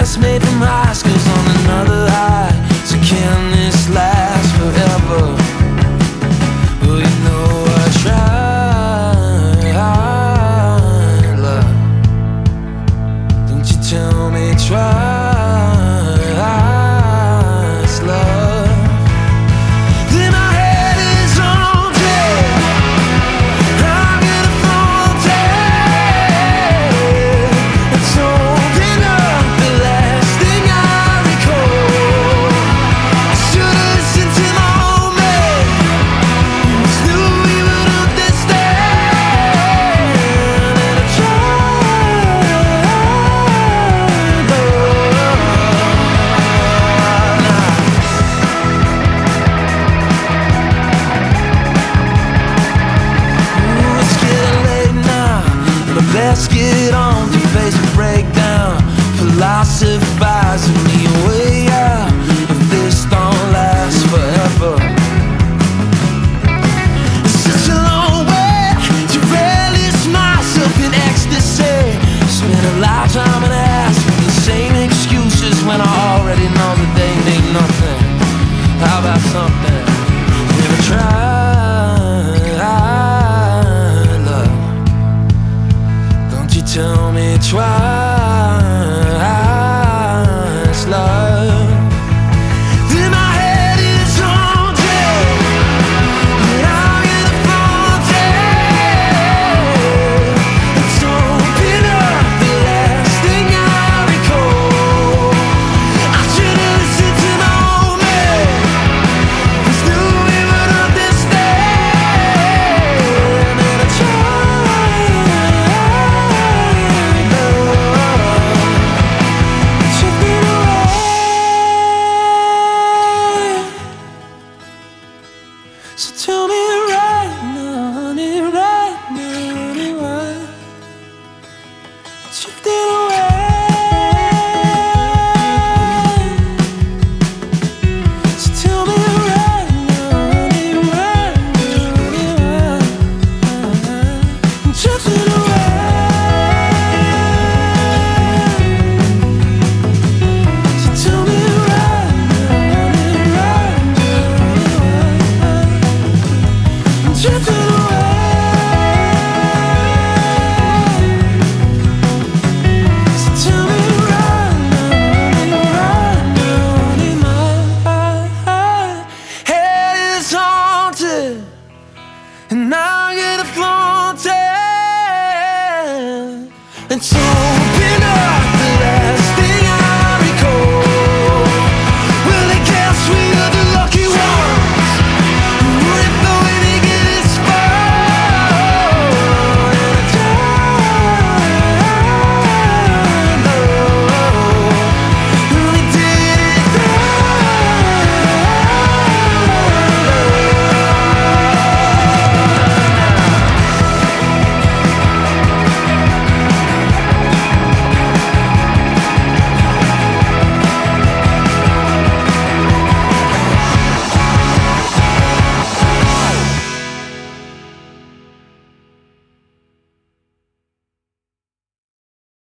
classmate from high school's on another high. So can this last forever? Well, you know I tried, love. Don't you tell me twice, love. Then my head is on dead. I'm beautiful dead. It's holding up the last thing I recall. I should have listened to my old man. You just knew you would understand. And I tried, Ooh, it's getting late now, but I best get on to face the breakdown. Philosophizing me way